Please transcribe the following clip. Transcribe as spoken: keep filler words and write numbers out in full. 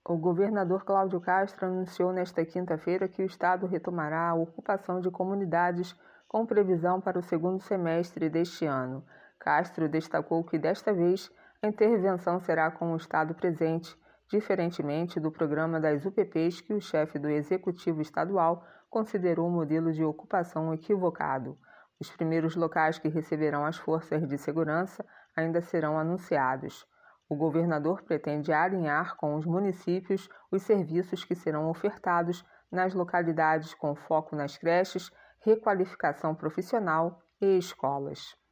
O governador Cláudio Castro anunciou nesta quinta-feira que o Estado retomará a ocupação de comunidades com previsão para o segundo semestre deste ano. Castro destacou que, desta vez, a intervenção será com o Estado presente, diferentemente do programa das U P Ps que o chefe do Executivo Estadual considerou um modelo de ocupação equivocado. Os primeiros locais que receberão as forças de segurança ainda serão anunciados. O governador pretende alinhar com os municípios os serviços que serão ofertados nas localidades com foco nas creches, requalificação profissional e escolas.